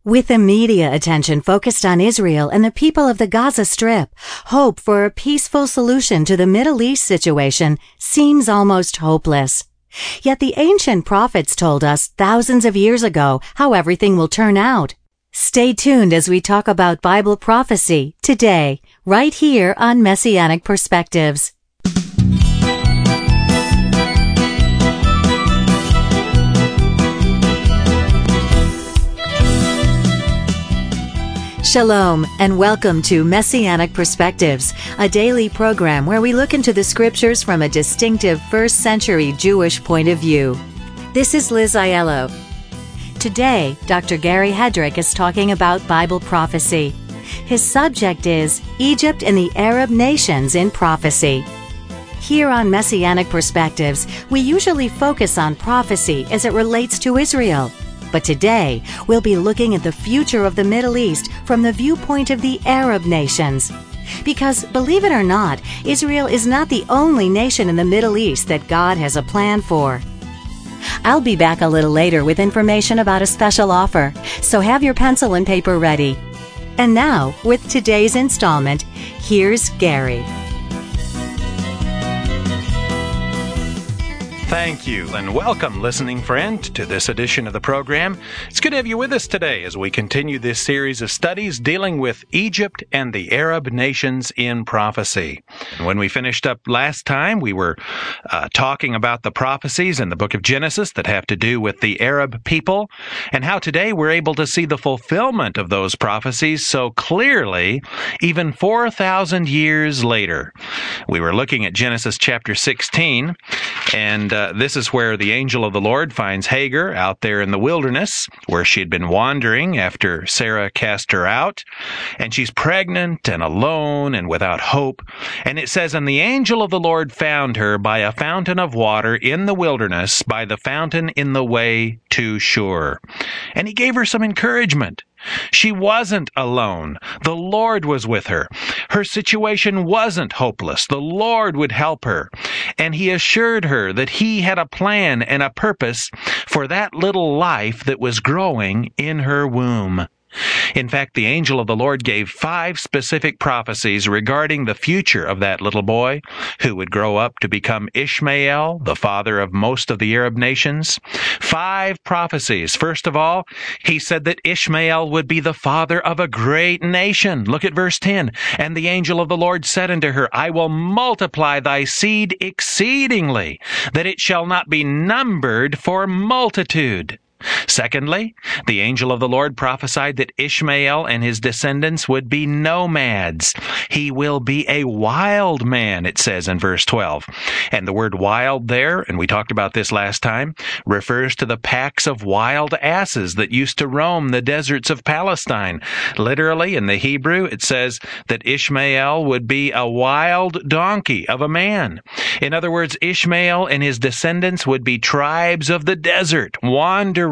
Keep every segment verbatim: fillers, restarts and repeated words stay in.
With the media attention focused on Israel and the people of the Gaza Strip, hope for a peaceful solution to the Middle East situation seems almost hopeless. Yet the ancient prophets told us thousands of years ago how everything will turn out. Stay tuned as we talk about Bible prophecy today, right here on Messianic Perspectives. Shalom, and welcome to Messianic Perspectives, a daily program where we look into the scriptures from a distinctive first century Jewish point of view. This is Liz Aiello. Today, Doctor Gary Hedrick is talking about Bible prophecy. His subject is Egypt and the Arab Nations in Prophecy. Here on Messianic Perspectives, we usually focus on prophecy as it relates to Israel. But today, we'll be looking at the future of the Middle East from the viewpoint of the Arab nations. Because, believe it or not, Israel is not the only nation in the Middle East that God has a plan for. I'll be back a little later with information about a special offer, so have your pencil and paper ready. And now, with today's installment, here's Gary. Thank you, and welcome, listening friend, to this edition of the program. It's good to have you with us today as we continue this series of studies dealing with Egypt and the Arab nations in prophecy. And when we finished up last time, we were uh, talking about the prophecies in the book of Genesis that have to do with the Arab people, and how today we're able to see the fulfillment of those prophecies so clearly, even four thousand years later. We were looking at Genesis chapter sixteen, and Uh, this is where the angel of the Lord finds Hagar out there in the wilderness, where she had been wandering after Sarah cast her out, and she's pregnant and alone and without hope. And it says, "And the angel of the Lord found her by a fountain of water in the wilderness, by the fountain in the way to Shur. And he gave her some encouragement. She wasn't alone. The Lord was with her. Her situation wasn't hopeless. The Lord would help her. And he assured her that he had a plan and a purpose for that little life that was growing in her womb." In fact, the angel of the Lord gave five specific prophecies regarding the future of that little boy, who would grow up to become Ishmael, the father of most of the Arab nations. Five prophecies. First of all, he said that Ishmael would be the father of a great nation. Look at verse ten. "And the angel of the Lord said unto her, I will multiply thy seed exceedingly, that it shall not be numbered for multitude." Secondly, the angel of the Lord prophesied that Ishmael and his descendants would be nomads. He will be a wild man, it says in verse twelve. And the word wild there, and we talked about this last time, refers to the packs of wild asses that used to roam the deserts of Palestine. Literally, in the Hebrew, it says that Ishmael would be a wild donkey of a man. In other words, Ishmael and his descendants would be tribes of the desert, wanderers,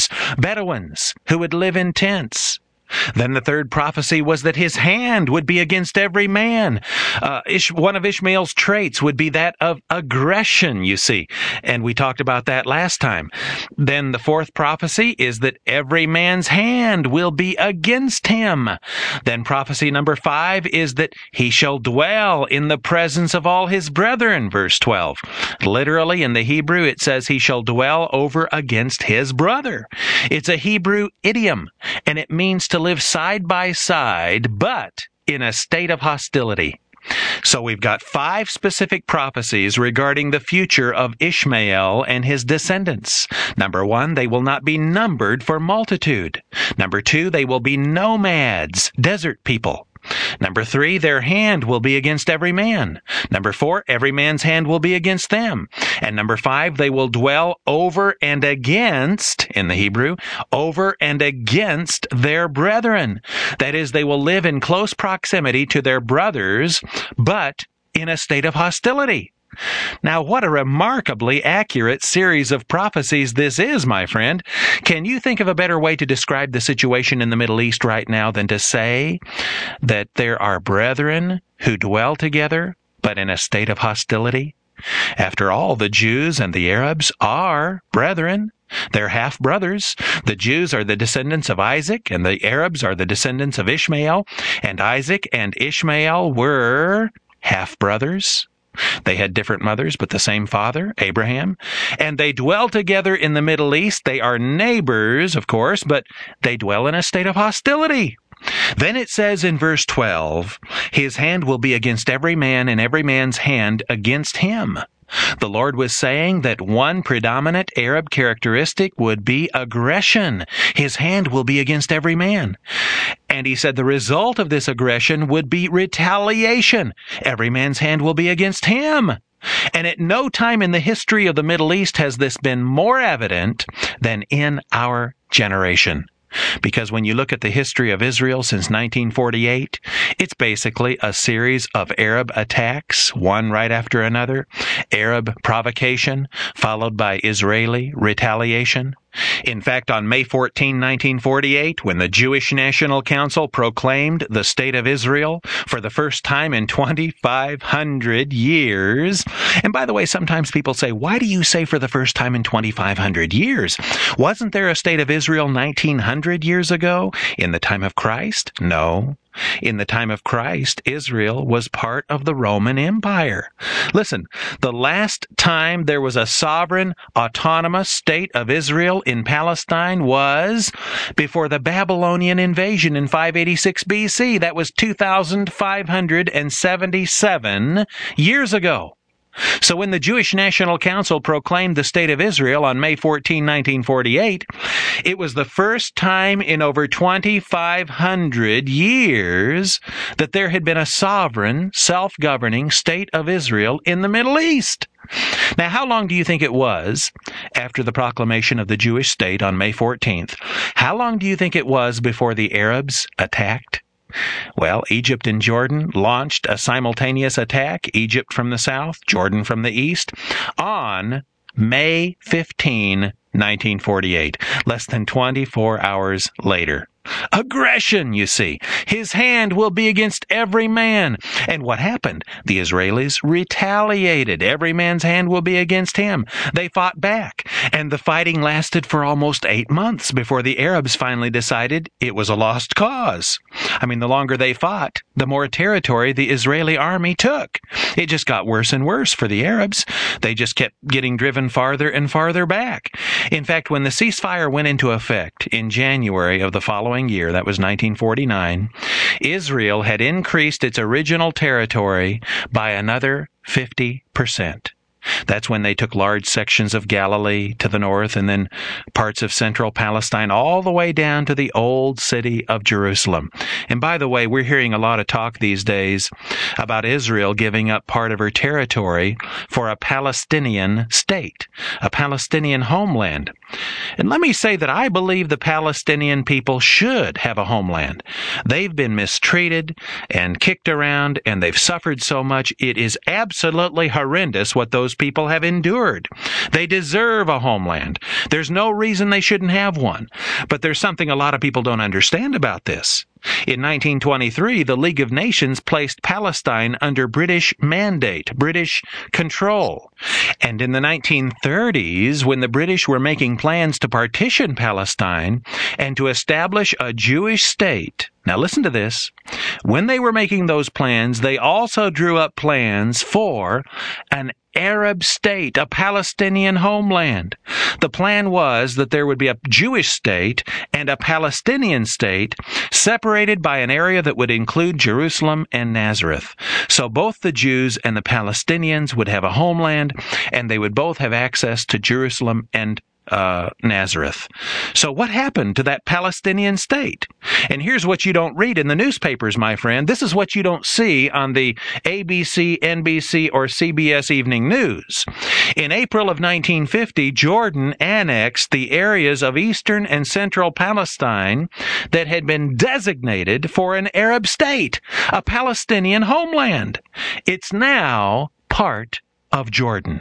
Bedouins, who would live in tents. Then the third prophecy was that his hand would be against every man. Uh, Ish- one of Ishmael's traits would be that of aggression, you see. And we talked about that last time. Then the fourth prophecy is that every man's hand will be against him. Then prophecy number five is that he shall dwell in the presence of all his brethren, verse twelve. Literally, in the Hebrew, it says he shall dwell over against his brother. It's a Hebrew idiom, and it means to live side by side, but in a state of hostility. So we've got five specific prophecies regarding the future of Ishmael and his descendants. Number one, they will not be numbered for multitude. Number two, they will be nomads, desert people. Number three, their hand will be against every man. Number four, every man's hand will be against them. And number five, they will dwell over and against, in the Hebrew, over and against their brethren. That is, they will live in close proximity to their brothers, but in a state of hostility. Now, what a remarkably accurate series of prophecies this is, my friend. Can you think of a better way to describe the situation in the Middle East right now than to say that there are brethren who dwell together, but in a state of hostility? After all, the Jews and the Arabs are brethren. They're half-brothers. The Jews are the descendants of Isaac, and the Arabs are the descendants of Ishmael. And Isaac and Ishmael were half-brothers. They had different mothers, but the same father, Abraham. And they dwell together in the Middle East. They are neighbors, of course, but they dwell in a state of hostility. Then it says in verse twelve, his hand will be against every man, and every man's hand against him. The Lord was saying that one predominant Arab characteristic would be aggression. His hand will be against every man. And he said the result of this aggression would be retaliation. Every man's hand will be against him. And at no time in the history of the Middle East has this been more evident than in our generation. Because when you look at the history of Israel since nineteen forty-eight, it's basically a series of Arab attacks, one right after another, Arab provocation, followed by Israeli retaliation. In fact, on May fourteenth, nineteen forty-eight, when the Jewish National Council proclaimed the State of Israel for the first time in twenty-five hundred years, and by the way, sometimes people say, why do you say for the first time in twenty-five hundred years? Wasn't there a State of Israel nineteen hundred years ago, in the time of Christ? No. In the time of Christ, Israel was part of the Roman Empire. Listen, the last time there was a sovereign, autonomous state of Israel in Palestine was before the Babylonian invasion in five eighty-six B C. That was two thousand five hundred seventy-seven years ago. So when the Jewish National Council proclaimed the State of Israel on May fourteenth, nineteen forty-eight, it was the first time in over twenty-five hundred years that there had been a sovereign, self-governing State of Israel in the Middle East. Now, how long do you think it was after the proclamation of the Jewish state on May fourteenth? How long do you think it was before the Arabs attacked? Well, Egypt and Jordan launched a simultaneous attack, Egypt from the south, Jordan from the east, on May fifteenth, nineteen forty-eight, less than twenty-four hours later. Aggression, you see. His hand will be against every man. And what happened? The Israelis retaliated. Every man's hand will be against him. They fought back. And the fighting lasted for almost eight months before the Arabs finally decided it was a lost cause. I mean, the longer they fought, the more territory the Israeli army took. It just got worse and worse for the Arabs. They just kept getting driven farther and farther back. In fact, when the ceasefire went into effect in January of the following year, that was nineteen forty-nine, Israel had increased its original territory by another fifty percent. That's when they took large sections of Galilee to the north and then parts of central Palestine all the way down to the old city of Jerusalem. And by the way, we're hearing a lot of talk these days about Israel giving up part of her territory for a Palestinian state, a Palestinian homeland. And let me say that I believe the Palestinian people should have a homeland. They've been mistreated and kicked around, and they've suffered so much. It is absolutely horrendous what those people have endured. They deserve a homeland. There's no reason they shouldn't have one. But there's something a lot of people don't understand about this. In nineteen twenty-three, the League of Nations placed Palestine under British mandate, British control. And in the nineteen thirties, when the British were making plans to partition Palestine and to establish a Jewish state, now listen to this, when they were making those plans, they also drew up plans for an Arab state, a Palestinian homeland. The plan was that there would be a Jewish state and a Palestinian state separated by an area that would include Jerusalem and Nazareth. So both the Jews and the Palestinians would have a homeland, and they would both have access to Jerusalem and Uh, Nazareth. So what happened to that Palestinian state? And here's what you don't read in the newspapers, my friend. This is what you don't see on the A B C, N B C, or C B S Evening News. In April of nineteen fifty, Jordan annexed the areas of eastern and central Palestine that had been designated for an Arab state, a Palestinian homeland. It's now part of Jordan.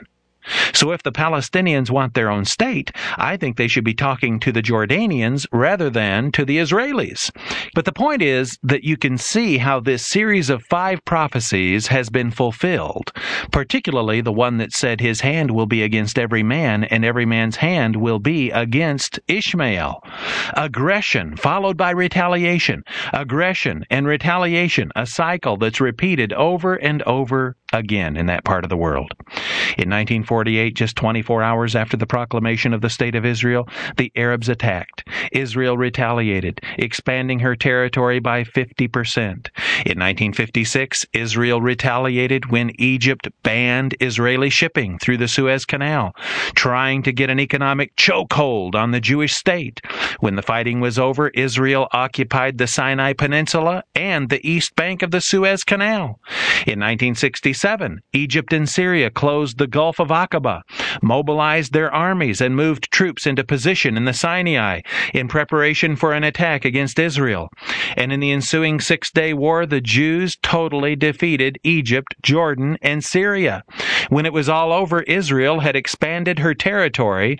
So if the Palestinians want their own state, I think they should be talking to the Jordanians rather than to the Israelis. But the point is that you can see how this series of five prophecies has been fulfilled, particularly the one that said his hand will be against every man and every man's hand will be against Ishmael. Aggression followed by retaliation. Aggression and retaliation, a cycle that's repeated over and over again in that part of the world. In nineteen forty-eight, just twenty-four hours after the proclamation of the State of Israel, the Arabs attacked. Israel retaliated, expanding her territory by fifty percent. In nineteen fifty-six, Israel retaliated when Egypt banned Israeli shipping through the Suez Canal, trying to get an economic chokehold on the Jewish state. When the fighting was over, Israel occupied the Sinai Peninsula and the east bank of the Suez Canal. In nineteen sixty-seven, Egypt and Syria closed the Gulf of Aqaba, mobilized their armies, and moved troops into position in the Sinai in preparation for an attack against Israel. And in the ensuing Six-Day War, the Jews totally defeated Egypt, Jordan, and Syria. When it was all over, Israel had expanded her territory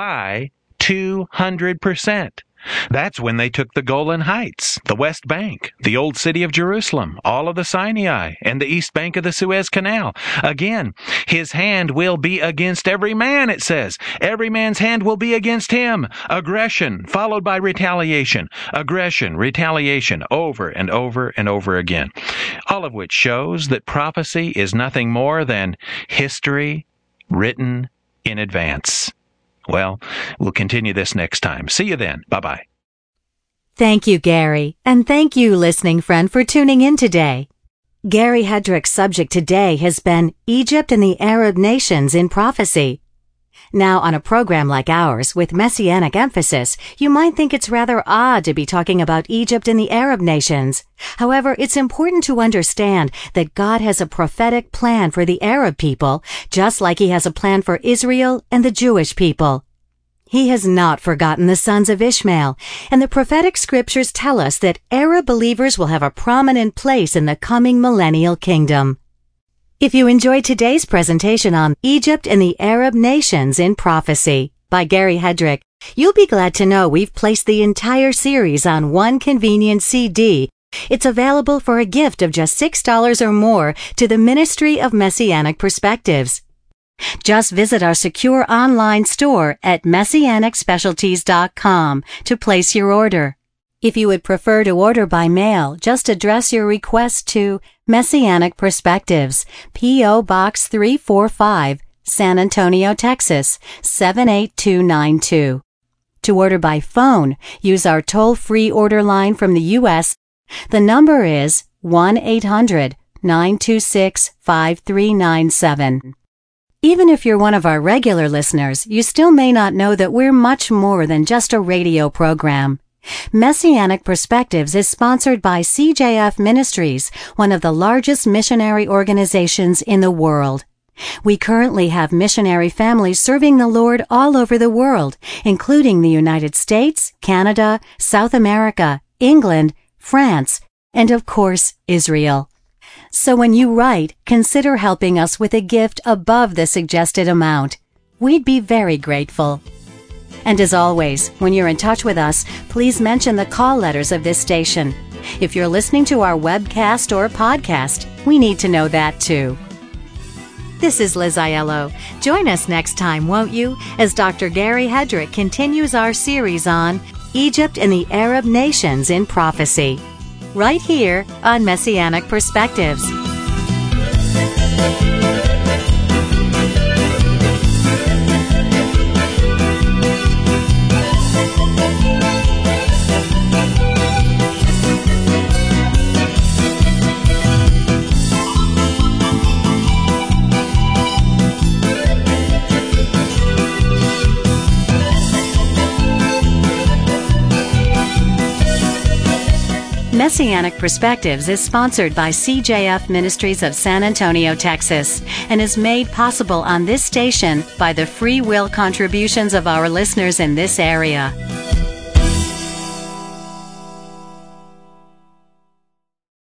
by two hundred percent. That's when they took the Golan Heights, the West Bank, the Old City of Jerusalem, all of the Sinai, and the East Bank of the Suez Canal. Again, his hand will be against every man, it says. Every man's hand will be against him. Aggression, followed by retaliation. Aggression, retaliation, over and over and over again. All of which shows that prophecy is nothing more than history written in advance. Well, we'll continue this next time. See you then. Bye-bye. Thank you, Gary. And thank you, listening friend, for tuning in today. Gary Hedrick's subject today has been Egypt and the Arab Nations in Prophecy. Now, on a program like ours, with messianic emphasis, you might think it's rather odd to be talking about Egypt and the Arab nations. However, it's important to understand that God has a prophetic plan for the Arab people, just like He has a plan for Israel and the Jewish people. He has not forgotten the sons of Ishmael, and the prophetic scriptures tell us that Arab believers will have a prominent place in the coming millennial kingdom. If you enjoyed today's presentation on Egypt and the Arab Nations in Prophecy by Gary Hedrick, you'll be glad to know we've placed the entire series on one convenient C D. It's available for a gift of just six dollars or more to the Ministry of Messianic Perspectives. Just visit our secure online store at messianic specialties dot com to place your order. If you would prefer to order by mail, just address your request to Messianic Perspectives, P O. Box three forty-five, San Antonio, Texas, seven eight two nine two. To order by phone, use our toll-free order line from the U S. The number is one eight hundred nine two six five three nine seven. Even if you're one of our regular listeners, you still may not know that we're much more than just a radio program. Messianic Perspectives is sponsored by C J F Ministries, one of the largest missionary organizations in the world. We currently have missionary families serving the Lord all over the world, including the United States, Canada, South America, England, France, and of course, Israel. So when you write, consider helping us with a gift above the suggested amount. We'd be very grateful. And as always, when you're in touch with us, please mention the call letters of this station. If you're listening to our webcast or podcast, we need to know that too. This is Liz Aiello. Join us next time, won't you, as Doctor Gary Hedrick continues our series on Egypt and the Arab Nations in Prophecy, right here on Messianic Perspectives. Messianic Perspectives is sponsored by C J F Ministries of San Antonio, Texas, and is made possible on this station by the free will contributions of our listeners in this area.